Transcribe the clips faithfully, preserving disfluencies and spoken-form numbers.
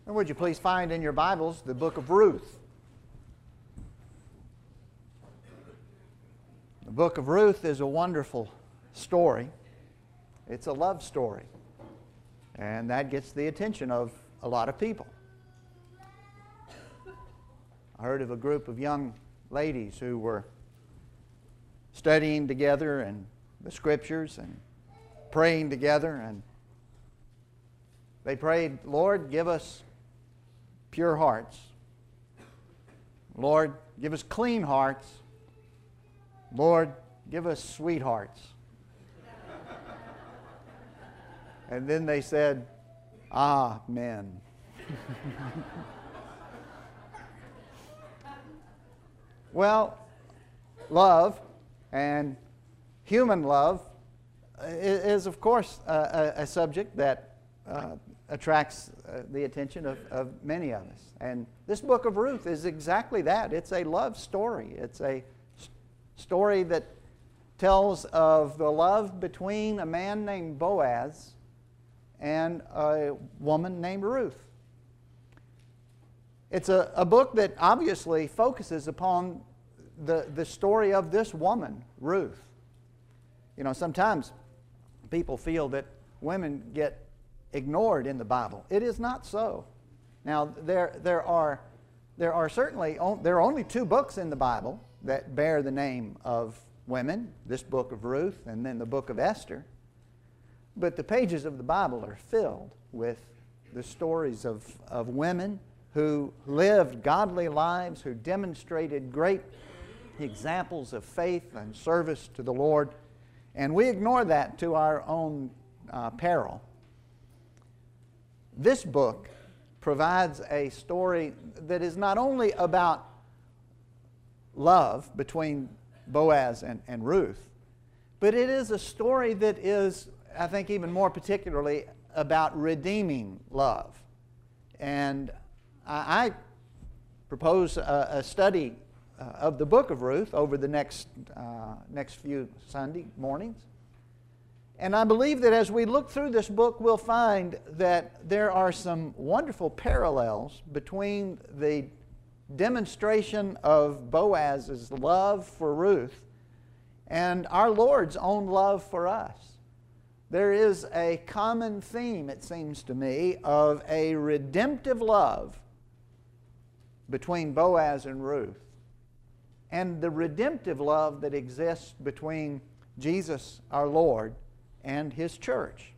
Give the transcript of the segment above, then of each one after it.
And would you please find in your Bibles the book of Ruth? The book of Ruth is a wonderful story. It's a love story. And that gets the attention of a lot of people. I heard of a group of young ladies who were studying together and the scriptures and praying together, and they prayed, Lord, give us pure hearts. Lord, give us clean hearts. Lord, give us sweet hearts. And then they said, Amen. Well, love and human love is, of course, a, a subject that uh, attracts uh, the attention of, of many of us. And this book of Ruth is exactly that. It's a love story. It's a st- story that tells of the love between a man named Boaz and a woman named Ruth. It's a, a book that obviously focuses upon the, the story of this woman, Ruth. You know, sometimes people feel that women get ignored in the Bible. It is not so. Now, there, there, are, there are certainly, on, there are only two books in the Bible that bear the name of women, this book of Ruth and then the book of Esther. But the pages of the Bible are filled with the stories of, of women who lived godly lives, who demonstrated great examples of faith and service to the Lord. And we ignore that to our own uh, peril. This book provides a story that is not only about love between Boaz and, and Ruth, but it is a story that is, I think, even more particularly about redeeming love. And I, I propose a, a study uh, of the book of Ruth over the next, uh, next few Sunday mornings. And I believe that as we look through this book, we'll find that there are some wonderful parallels between the demonstration of Boaz's love for Ruth and our Lord's own love for us. There is a common theme, it seems to me, of a redemptive love between Boaz and Ruth, and the redemptive love that exists between Jesus, our Lord, and His church.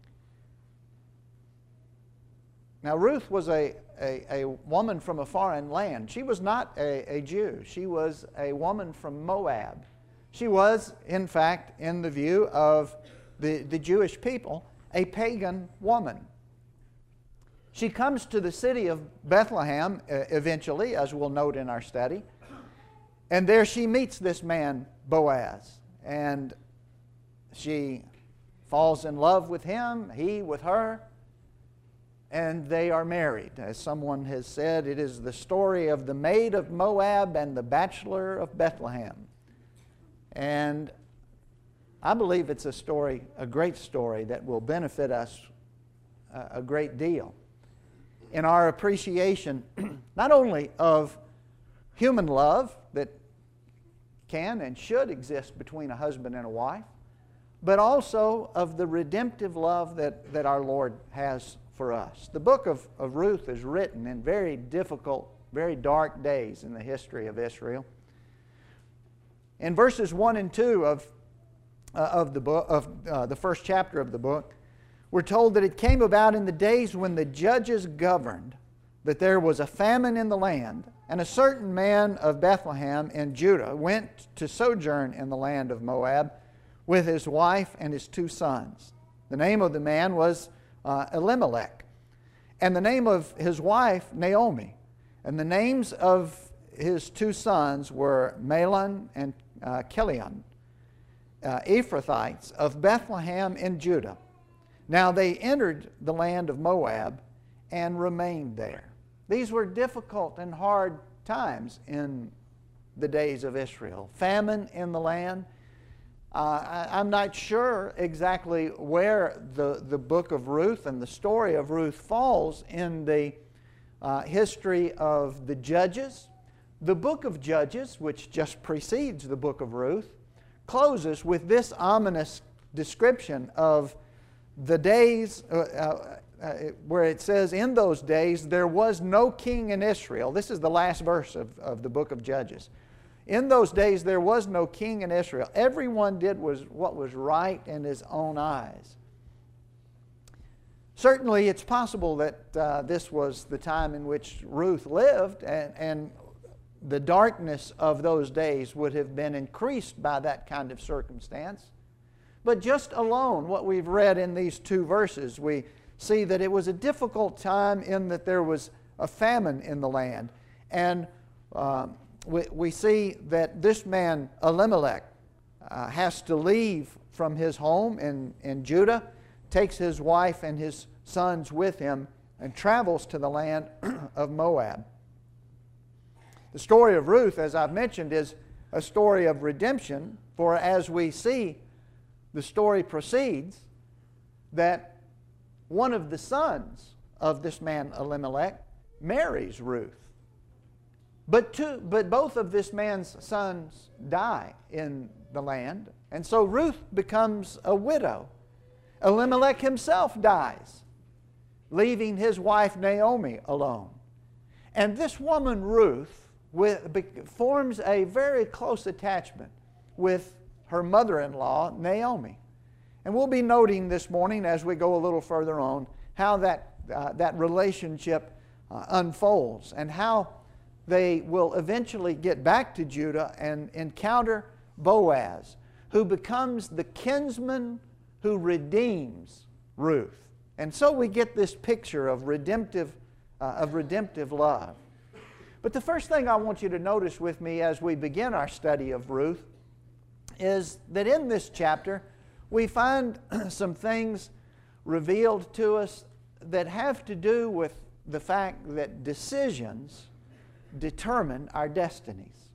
Now, Ruth was a, a, a woman from a foreign land. She was not a, a Jew. She was a woman from Moab. She was, in fact, in the view of the, the Jewish people, a pagan woman. She comes to the city of Bethlehem uh, eventually, as we'll note in our study, and there she meets this man, Boaz, and she falls in love with him, he with her, and they are married. As someone has said, it is the story of the maid of Moab and the bachelor of Bethlehem. And I believe it's a story, a great story that will benefit us a great deal in our appreciation not only of human love that can and should exist between a husband and a wife, but also of the redemptive love that, that our Lord has for us. The book of, of Ruth is written in very difficult, very dark days in the history of Israel. In verses one and two of, uh, of, the, book, of uh, the first chapter of the book, we're told that it came about in the days when the judges governed, that there was a famine in the land, and a certain man of Bethlehem in Judah went to sojourn in the land of Moab with his wife and his two sons. The name of the man was uh, Elimelech, and the name of his wife Naomi. And the names of his two sons were Mahlon and uh, Chilion, uh, Ephrathites of Bethlehem in Judah. Now they entered the land of Moab and remained there. These were difficult and hard times in the days of Israel. Famine in the land. Uh, I, I'm not sure exactly where the, the book of Ruth and the story of Ruth falls in the uh, history of the Judges. The book of Judges, which just precedes the book of Ruth, closes with this ominous description of the days uh, uh, uh, where it says, in those days there was no king in Israel. This is the last verse of, of the book of Judges. In those days there was no king in Israel. Everyone did was what was right in his own eyes. Certainly it's possible that uh, this was the time in which Ruth lived, and, and the darkness of those days would have been increased by that kind of circumstance. But just alone, what we've read in these two verses, we see that it was a difficult time in that there was a famine in the land. And um, we, we see that this man, Elimelech, uh, has to leave from his home in, in Judah, takes his wife and his sons with him, and travels to the land of Moab. The story of Ruth, as I've mentioned, is a story of redemption, for as we see the story proceeds, that one of the sons of this man Elimelech marries Ruth. But, two, but both of this man's sons die in the land, and so Ruth becomes a widow. Elimelech himself dies, leaving his wife Naomi alone. And this woman Ruth with, be, forms a very close attachment with her mother-in-law Naomi. And we'll be noting this morning as we go a little further on how that, uh, that relationship uh, unfolds and how they will eventually get back to Judah and encounter Boaz, who becomes the kinsman who redeems Ruth. And so we get this picture of redemptive, uh, of redemptive love. But the first thing I want you to notice with me as we begin our study of Ruth is that in this chapter we find some things revealed to us that have to do with the fact that decisions determine our destinies.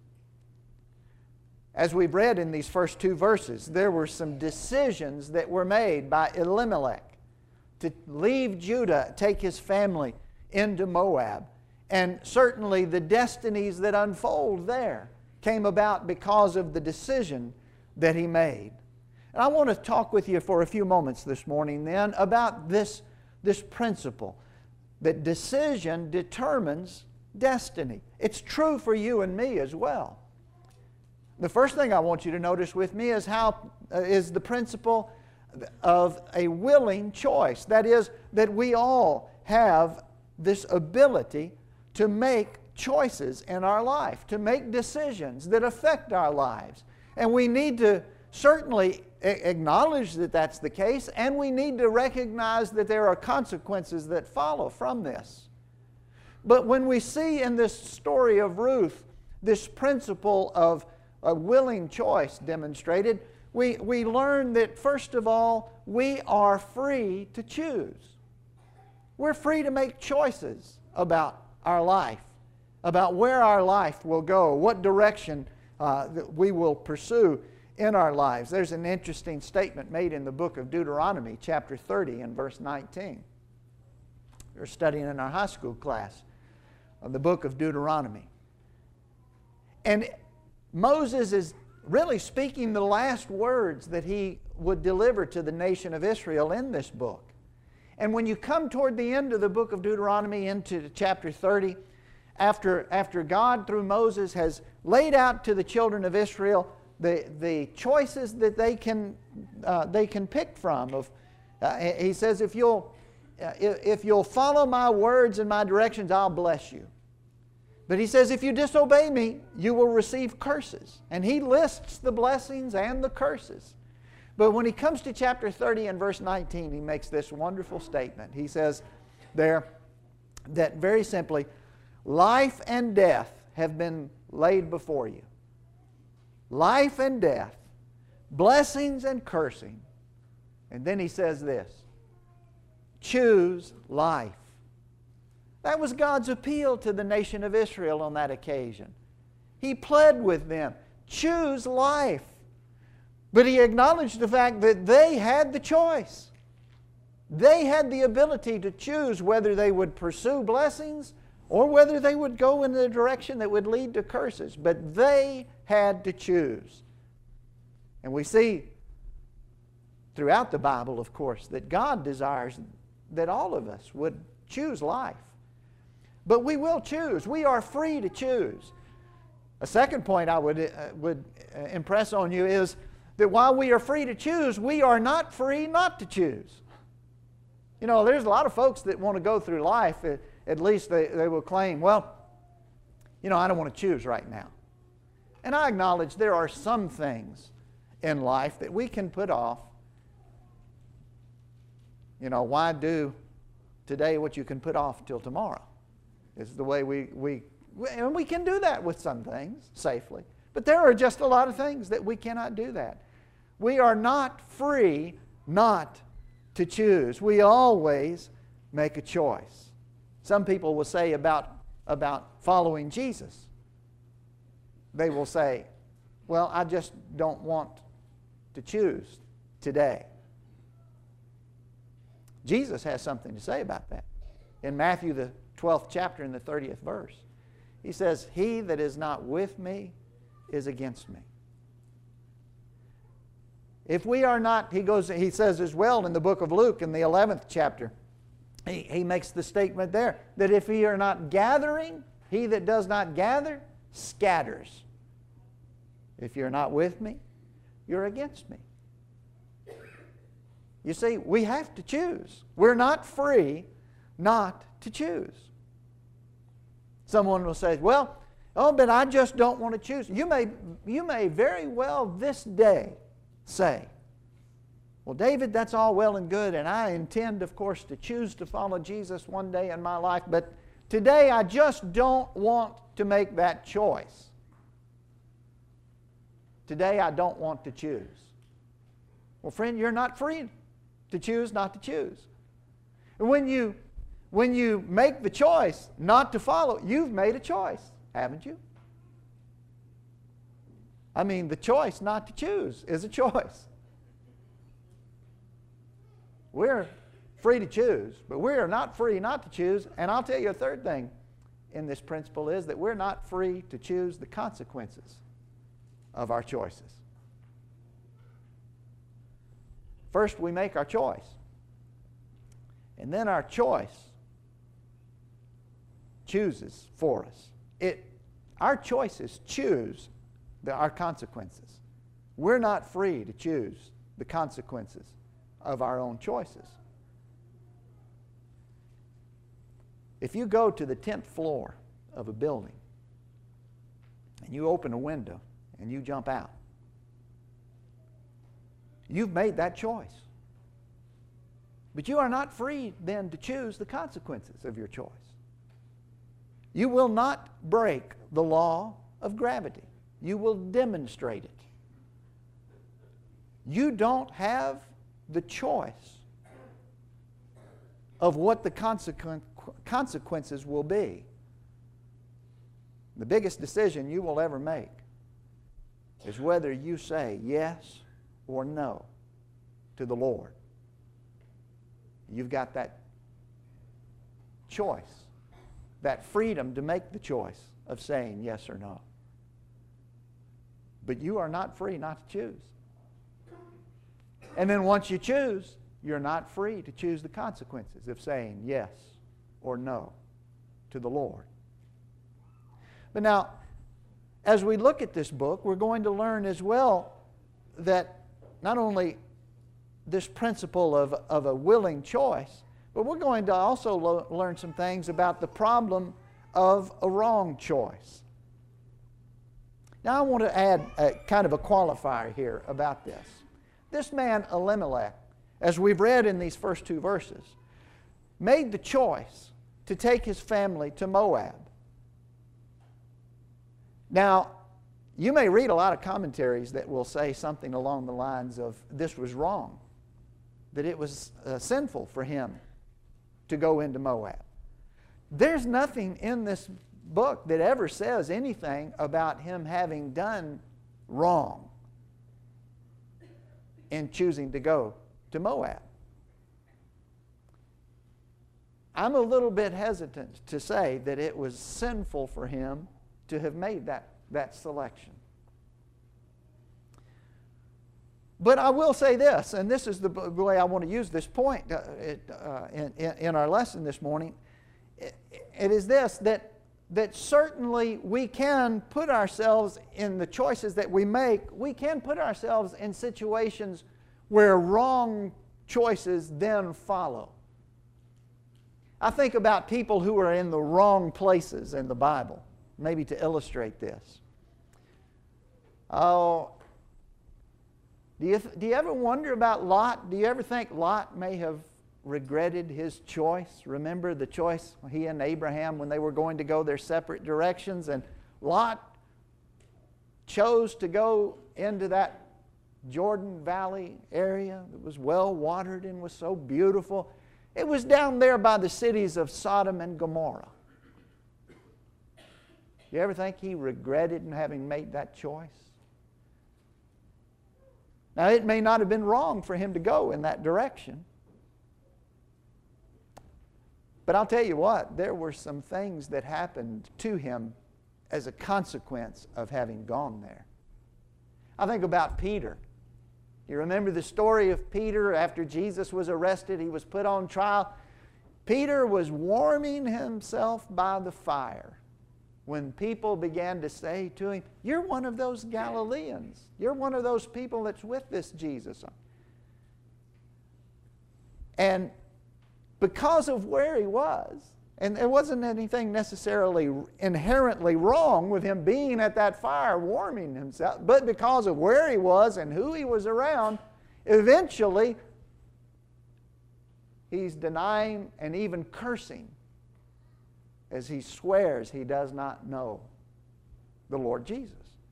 As we've read in these first two verses, there were some decisions that were made by Elimelech to leave Judah, take his family into Moab. And certainly the destinies that unfold there came about because of the decision that he made. And I want to talk with you for a few moments this morning then about this, this principle that decision determines destiny. It's true for you and me as well. The first thing I want you to notice with me is how uh, is the principle of a willing choice. That is, that we all have this ability to make choices in our life, to make decisions that affect our lives. And we need to certainly acknowledge that that's the case, and we need to recognize that there are consequences that follow from this. But when we see in this story of Ruth this principle of a willing choice demonstrated, we, we learn that first of all, we are free to choose. We're free to make choices about our life, about where our life will go, what direction uh, that we will pursue in our lives. There's an interesting statement made in the book of Deuteronomy, chapter thirty and verse nineteen. We're studying in our high school class of the book of Deuteronomy. And Moses is really speaking the last words that he would deliver to the nation of Israel in this book. And when you come toward the end of the book of Deuteronomy into chapter thirty, after, after God through Moses has laid out to the children of Israel the, the choices that they can, uh, they can pick from. Of, uh, he says, if you'll, uh, if you'll follow my words and my directions, I'll bless you. But he says, if you disobey me, you will receive curses. And he lists the blessings and the curses. But when he comes to chapter thirty and verse nineteen, he makes this wonderful statement. He says there that very simply, life and death have been laid before you. Life and death, blessings and cursing. And then he says this, choose life. That was God's appeal to the nation of Israel on that occasion. He pled with them, choose life. But he acknowledged the fact that they had the choice. They had the ability to choose whether they would pursue blessings or whether they would go in the direction that would lead to curses. But they had to choose. And we see throughout the Bible, of course, that God desires that all of us would choose life. But we will choose. We are free to choose. A second point I would, uh, would uh, impress on you is that while we are free to choose, we are not free not to choose. You know, there's a lot of folks that want to go through life, at, at least they, they will claim, well, you know, I don't want to choose right now. And I acknowledge there are some things in life that we can put off. You know, why do today what you can put off till tomorrow? Is the way we, we, and we can do that with some things safely. But there are just a lot of things that we cannot do that. We are not free not to choose. We always make a choice. Some people will say about, about following Jesus, they will say, well, I just don't want to choose today. Jesus has something to say about that. In Matthew, the twelfth chapter, in the thirtieth verse, he says, he that is not with me is against me. If we are not, he goes, he says as well in the book of Luke, in the eleventh chapter, he, he makes the statement there, that if we are not gathering, he that does not gather scatters. If you're not with me, you're against me. You see, we have to choose. We're not free not to choose. Someone will say, well, oh, but I just don't want to choose. You may, you may very well this day say, well, David, that's all well and good, and I intend, of course, to choose to follow Jesus one day in my life, but today I just don't want to make that choice. Today I don't want to choose. Well, friend, you're not free to choose not to choose. And when you, when you make the choice not to follow, you've made a choice, haven't you? I mean, the choice not to choose is a choice. We're free to choose, but we are not free not to choose. And I'll tell you a third thing in this principle is that we're not free to choose the consequences of our choices. First, we make our choice. And then our choice chooses for us. It, our choices choose the, our consequences. We're not free to choose the consequences of our own choices. If you go to the tenth floor of a building and you open a window and you jump out, you've made that choice. But you are not free then to choose the consequences of your choice. You will not break the law of gravity. You will demonstrate it. You don't have the choice of what the consequen- consequences will be. The biggest decision you will ever make is whether you say yes or no to the Lord. You've got that choice, that freedom to make the choice of saying yes or no. But you are not free not to choose. And then once you choose, you're not free to choose the consequences of saying yes or no to the Lord. But now, as we look at this book, we're going to learn as well that not only this principle of, of a willing choice, but we're going to also lo- learn some things about the problem of a wrong choice. Now I want to add a, kind of a qualifier here about this. This man Elimelech, as we've read in these first two verses, made the choice to take his family to Moab. Now, you may read a lot of commentaries that will say something along the lines of this was wrong, that it was uh, sinful for him to go into Moab. There's nothing in this book that ever says anything about him having done wrong in choosing to go to Moab. I'm a little bit hesitant to say that it was sinful for him to have made that, that selection. But I will say this, and this is the way I want to use this point uh, it, uh, in, in our lesson this morning. It, it is this, that, that certainly we can put ourselves in the choices that we make, we can put ourselves in situations where wrong choices then follow. I think about people who are in the wrong places in the Bible, maybe to illustrate this. Oh, do you, do you ever wonder about Lot? Do you ever think Lot may have regretted his choice? Remember the choice, he and Abraham, when they were going to go their separate directions, and Lot chose to go into that Jordan Valley area that was well watered and was so beautiful. It was down there by the cities of Sodom and Gomorrah. You ever think he regretted in having made that choice? Now, it may not have been wrong for him to go in that direction. But I'll tell you what, there were some things that happened to him as a consequence of having gone there. I think about Peter. You remember the story of Peter after Jesus was arrested, he was put on trial. Peter was warming himself by the fire when people began to say to him, "You're one of those Galileans. You're one of those people that's with this Jesus." And because of where he was, and there wasn't anything necessarily inherently wrong with him being at that fire warming himself, but because of where he was and who he was around, eventually he's denying and even cursing as he swears he does not know the Lord Jesus.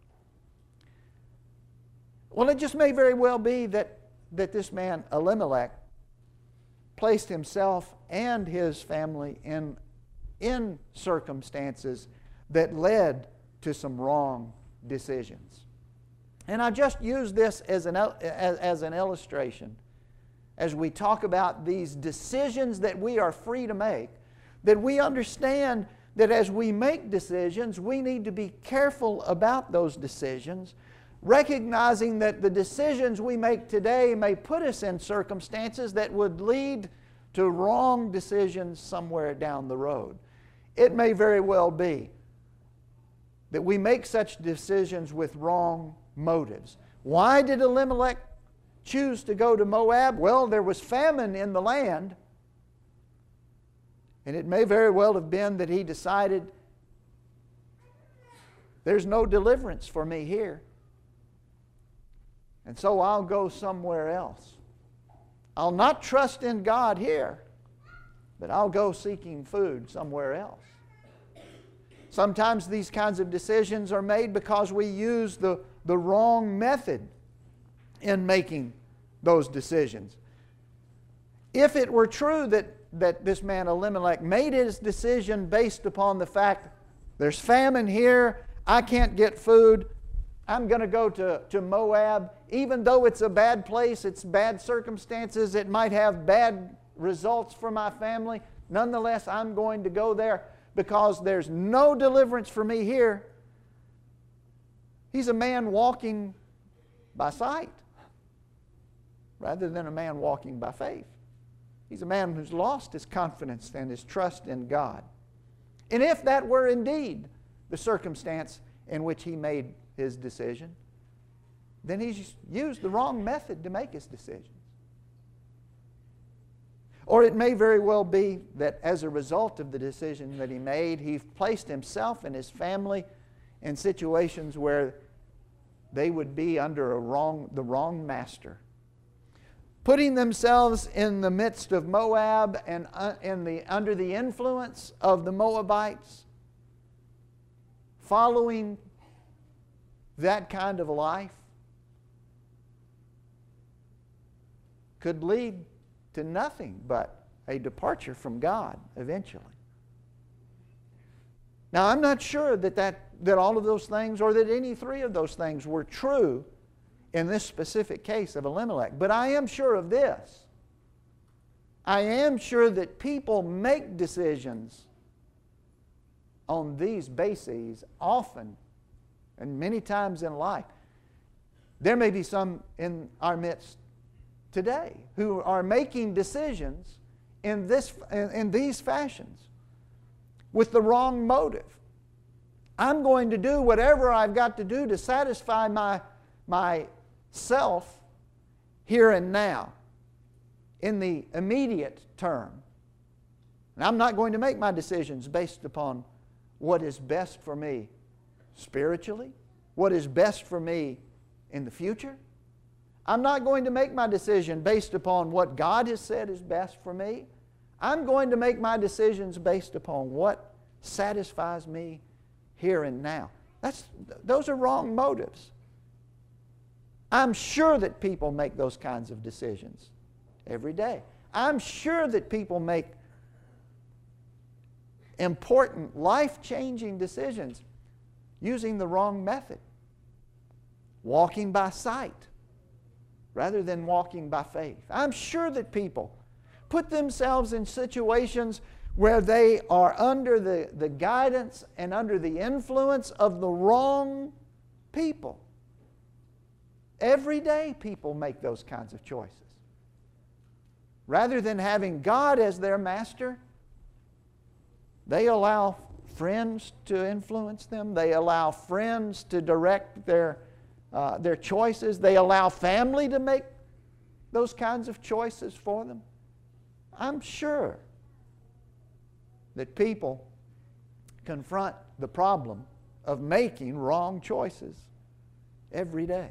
Well, it just may very well be that, that this man Elimelech placed himself and his family in, in circumstances that led to some wrong decisions. And I just use this as an, as, as an illustration as we talk about these decisions that we are free to make, that we understand that as we make decisions, we need to be careful about those decisions, recognizing that the decisions we make today may put us in circumstances that would lead to wrong decisions somewhere down the road. It may very well be that we make such decisions with wrong motives. Why did Elimelech choose to go to Moab? Well, there was famine in the land, and it may very well have been that he decided, there's no deliverance for me here, and so I'll go somewhere else. I'll not trust in God here, but I'll go seeking food somewhere else. Sometimes these kinds of decisions are made because we use the, the wrong method in making those decisions. If it were true that, that this man Elimelech made his decision based upon the fact there's famine here, I can't get food, I'm going to go to, to Moab. Even though it's a bad place, it's bad circumstances, it might have bad results for my family, nonetheless, I'm going to go there because there's no deliverance for me here. He's a man walking by sight rather than a man walking by faith. He's a man who's lost his confidence and his trust in God. And if that were indeed the circumstance in which he made his decision, then he's used the wrong method to make his decisions. Or it may very well be that as a result of the decision that he made, he placed himself and his family in situations where they would be under a wrong, the wrong master, putting themselves in the midst of Moab and uh, in the, under the influence of the Moabites, following that kind of life could lead to nothing but a departure from God eventually. Now, I'm not sure that, that, that all of those things or that any three of those things were true in this specific case of Elimelech, but I am sure of this. I am sure that people make decisions on these bases often and many times in life. There may be some in our midst today who are making decisions in, this, in, in these fashions with the wrong motive. I'm going to do whatever I've got to do to satisfy my, myself here and now, in the immediate term. And I'm not going to make my decisions based upon what is best for me spiritually, what is best for me in the future. I'm not going to make my decision based upon what God has said is best for me. I'm going to make my decisions based upon what satisfies me here and now. That's, those are wrong motives. I'm sure that people make those kinds of decisions every day. I'm sure that people make important, life-changing decisions using the wrong method. Walking by sight rather than walking by faith. I'm sure that people put themselves in situations where they are under the, the guidance and under the influence of the wrong people. Every day people make those kinds of choices. Rather than having God as their master, they allow friends to influence them. They allow friends to direct their, uh, their choices. They allow family to make those kinds of choices for them. I'm sure that people confront the problem of making wrong choices every day.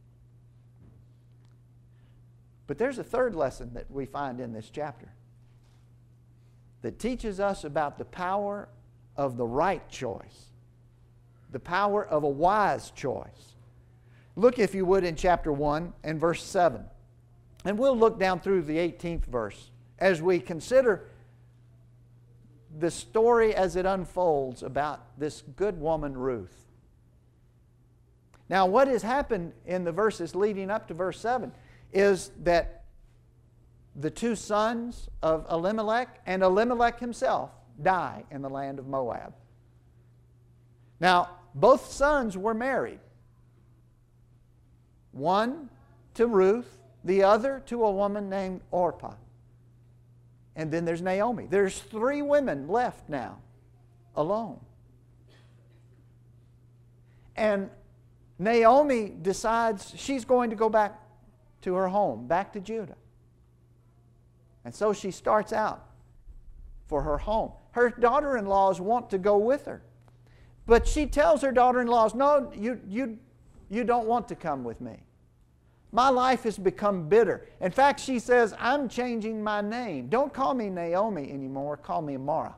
But there's a third lesson that we find in this chapter that teaches us about the power of the right choice, the power of a wise choice. Look, if you would, in chapter one and verse seven. And we'll look down through the eighteenth verse as we consider the story as it unfolds about this good woman Ruth. Now, what has happened in the verses leading up to verse seven is that the two sons of Elimelech and Elimelech himself die in the land of Moab. Now, both sons were married. One to Ruth, the other to a woman named Orpah. And then there's Naomi. There's three women left now, alone. And Naomi decides she's going to go back to her home, back to Judah. And so she starts out for her home. Her daughter-in-laws want to go with her. But she tells her daughter-in-laws, no, you, you, you don't want to come with me. My life has become bitter. In fact, she says, I'm changing my name. Don't call me Naomi anymore. Call me Mara.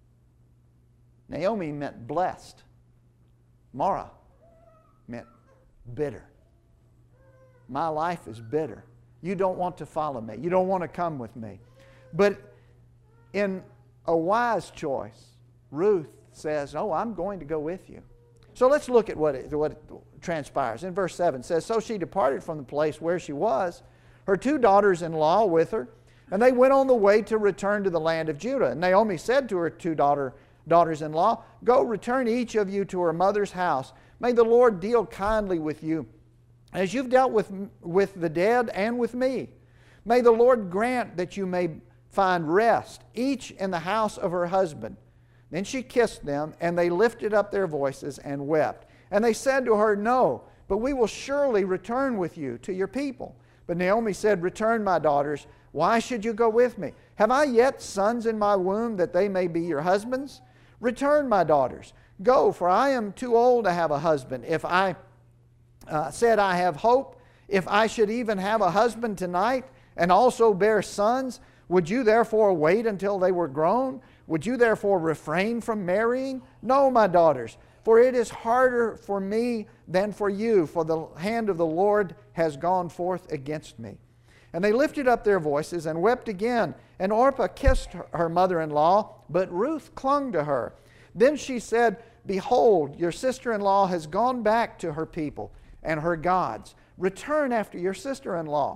Naomi meant blessed. Mara meant bitter. My life is bitter. You don't want to follow me. You don't want to come with me. But in a wise choice, Ruth says, oh, I'm going to go with you. So let's look at what, it, what it transpires. In verse seven it says, so she departed from the place where she was, her two daughters-in-law with her, and they went on the way to return to the land of Judah. And Naomi said to her two daughter, daughters-in-law, go, return each of you to her mother's house. May the Lord deal kindly with you, as you've dealt with, with the dead and with me. May the Lord grant that you may find rest, each in the house of her husband. Then she kissed them, and they lifted up their voices and wept. And they said to her, no, but we will surely return with you to your people. But Naomi said, return, my daughters. Why should you go with me? Have I yet sons in my womb that they may be your husbands? Return, my daughters. Go, for I am too old to have a husband. If I uh, said I have hope, if I should even have a husband tonight and also bear sons, would you therefore wait until they were grown? Would you therefore refrain from marrying? No, my daughters, for it is harder for me than for you, for the hand of the Lord has gone forth against me. And they lifted up their voices and wept again. And Orpah kissed her mother-in-law, but Ruth clung to her. Then she said, behold, your sister-in-law has gone back to her people and her gods. Return after your sister-in-law.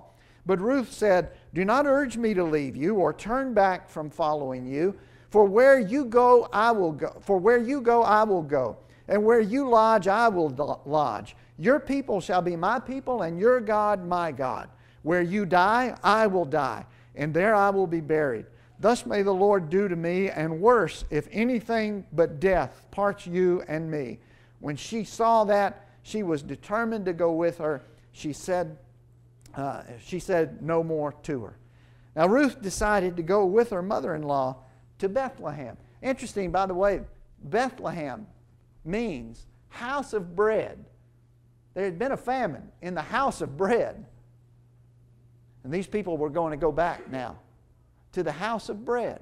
But Ruth said, "Do not urge me to leave you or turn back from following you. For where you go, I will go. For where you go, I will go. And where you lodge, I will lodge. Your people shall be my people, and your God my God. Where you die, I will die, and there I will be buried. Thus may the Lord do to me, and worse, if anything but death parts you and me." When she saw that, she was determined to go with her. She said, uh, she said no more to her. Now Ruth decided to go with her mother-in-law to Bethlehem. Interesting, by the way, Bethlehem means house of bread. There had been a famine in the house of bread. And these people were going to go back now to the house of bread.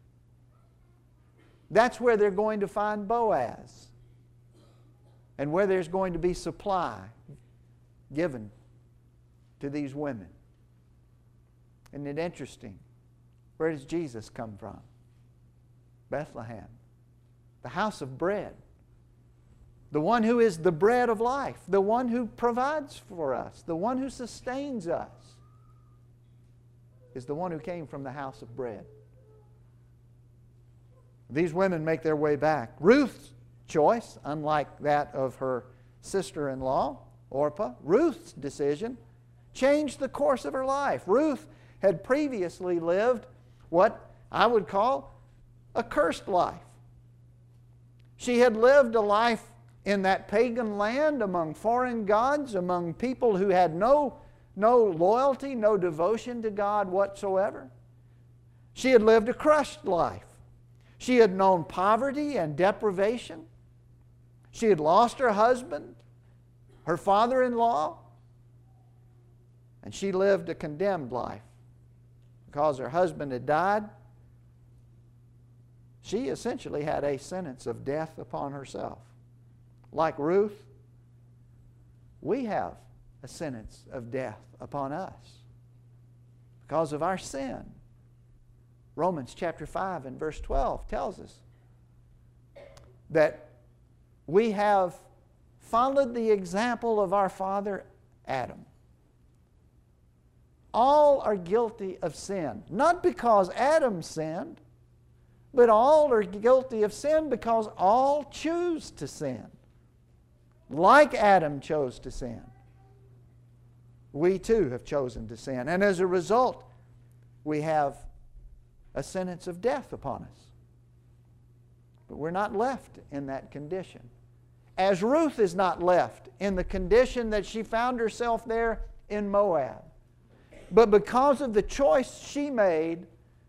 That's where they're going to find Boaz, and where there's going to be supply given to these women. Isn't it interesting? Where does Jesus come from? Bethlehem, the house of bread. The one who is the bread of life, the one who provides for us, the one who sustains us, is the one who came from the house of bread. These women make their way back. Ruth's choice, unlike that of her sister-in-law, Orpah, Ruth's decision changed the course of her life. Ruth had previously lived what I would call a cursed life. She had lived a life in that pagan land among foreign gods, among people who had no, no loyalty, no devotion to God whatsoever. She had lived a crushed life. She had known poverty and deprivation. She had lost her husband, her father-in-law, and she lived a condemned life. Because her husband had died, she essentially had a sentence of death upon herself. Like Ruth, we have a sentence of death upon us because of our sin. Romans chapter five and verse twelve tells us that we have followed the example of our father Adam. All are guilty of sin, not because Adam sinned, but all are guilty of sin because all choose to sin. Like Adam chose to sin, we too have chosen to sin. And as a result, we have a sentence of death upon us. But we're not left in that condition. As Ruth is not left in the condition that she found herself there in Moab. But because of the choice she made,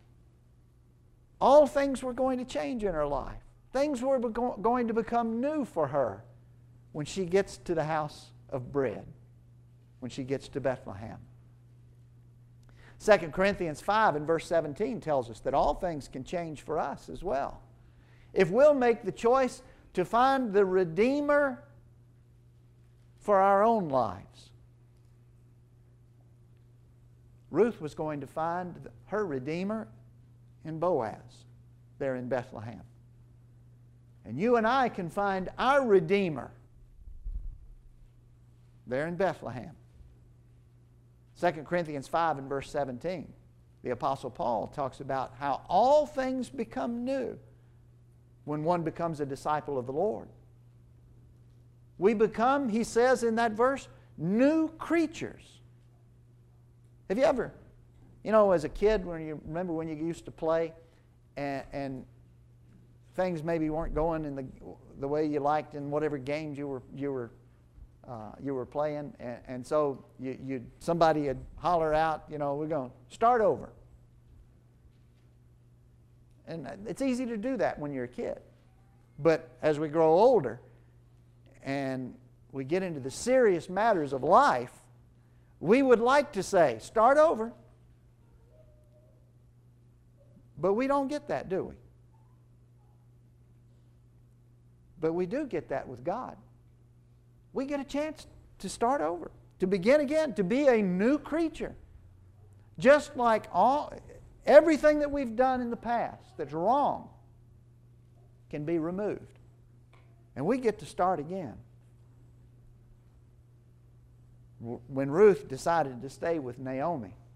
all things were going to change in her life. Things were going to become new for her when she gets to the house of bread, when she gets to Bethlehem. Second Corinthians five and verse seventeen tells us that all things can change for us as well. If we'll make the choice to find the Redeemer for our own lives. Ruth was going to find her Redeemer in Boaz there in Bethlehem. And you and I can find our Redeemer there in Bethlehem. Second Corinthians five and verse seventeen, the Apostle Paul talks about how all things become new when one becomes a disciple of the Lord. We become, he says in that verse, new creatures. Have you ever, you know, as a kid, when you remember when you used to play and, and things maybe weren't going in the, the way you liked in whatever games you were you were uh, you were playing, and, and so you you somebody would holler out, you know, we're going to start over. And it's easy to do that when you're a kid, but as we grow older and we get into the serious matters of life, we would like to say, start over. But we don't get that, do we? But we do get that with God. We get a chance to start over, to begin again, to be a new creature. Just like all, everything that we've done in the past that's wrong can be removed. And we get to start again. When Ruth decided to stay with Naomi,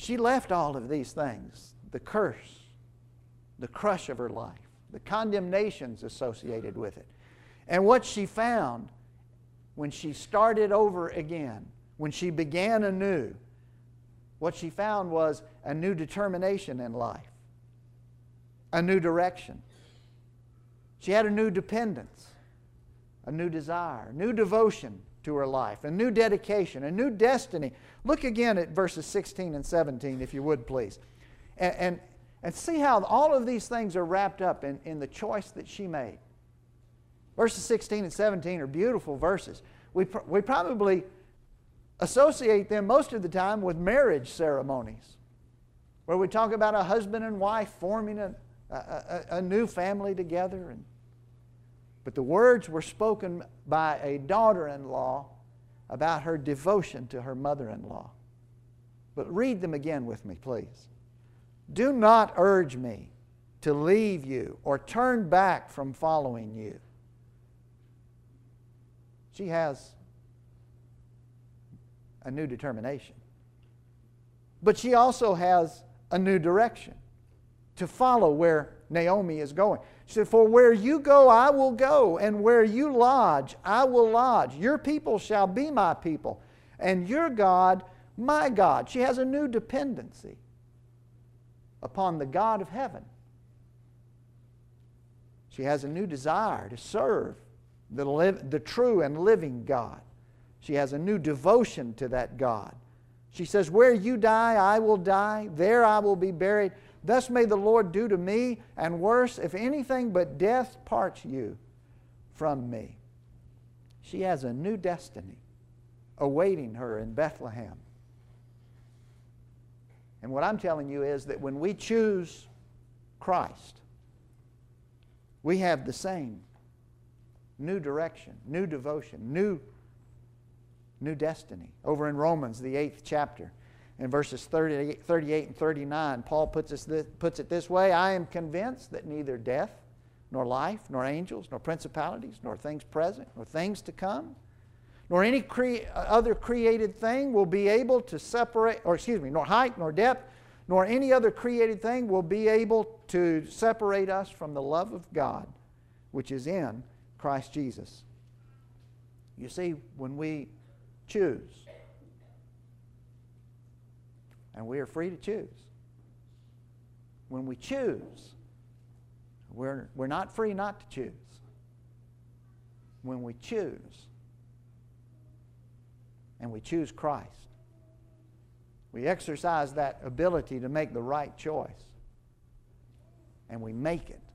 She left all of these things, the curse, the crush of her life, the condemnations associated with it. And what she found when she started over again, when she began anew, what she found was a new determination in life, a new direction. She had a new dependence, a new desire, new devotion to her life, a new dedication, a new destiny. Look again at verses sixteen and seventeen, if you would, please. And, and, and see how all of these things are wrapped up in, in the choice that she made. Verses sixteen and seventeen are beautiful verses. We, pr- we probably associate them most of the time with marriage ceremonies, where we talk about a husband and wife forming a, a, a, a new family together. And, but the words were spoken by a daughter-in-law about her devotion to her mother-in-law. But read them again with me, please. Do not urge me to leave you or turn back from following you. She has a new determination. But she also has a new direction to follow where Naomi is going. She said, for where you go, I will go, and where you lodge, I will lodge. Your people shall be my people, and your God, my God. She has a new dependency upon the God of heaven. She has a new desire to serve the, live, the true and living God. She has a new devotion to that God. She says, where you die, I will die. There I will be buried. Thus may the Lord do to me, and worse, if anything but death parts you from me. She has a new destiny awaiting her in Bethlehem. And what I'm telling you is that when we choose Christ, we have the same new direction, new devotion, new, new destiny. Over in Romans, the eighth chapter, in verses thirty-eight, thirty-eight and thirty-nine, Paul puts, us this, puts it this way, I am convinced that neither death, nor life, nor angels, nor principalities, nor things present, nor things to come, nor any cre- other created thing will be able to separate, or excuse me, nor height, nor depth, nor any other created thing will be able to separate us from the love of God, which is in Christ Jesus. You see, when we choose, and we are free to choose, when we choose, we're, we're not free not to choose. When we choose, and we choose Christ, we exercise that ability to make the right choice, and we make it.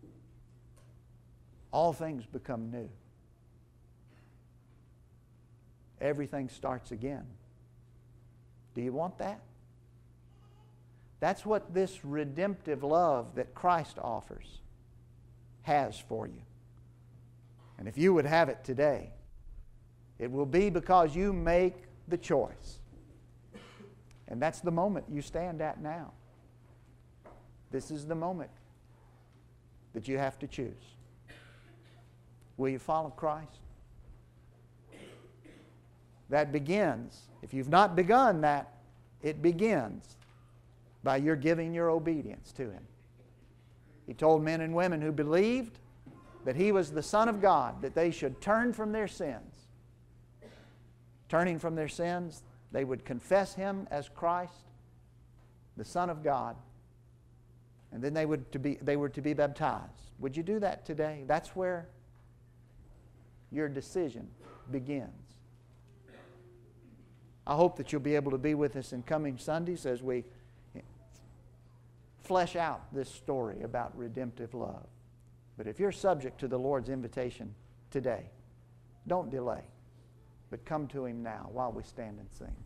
All things become new. Everything starts again. Do you want that? That's what this redemptive love that Christ offers has for you. And if you would have it today, it will be because you make the choice. And that's the moment you stand at now. This is the moment that you have to choose. Will you follow Christ? That begins, if you've not begun that, it begins by your giving your obedience to Him. He told men and women who believed that He was the Son of God, that they should turn from their sins. Turning from their sins, they would confess Him as Christ, the Son of God, and then they would to be they were to be baptized. Would you do that today? That's where your decision begins. I hope that you'll be able to be with us in coming Sundays as we flesh out this story about redemptive love. But if you're subject to the Lord's invitation today, don't delay, but come to Him now while we stand and sing.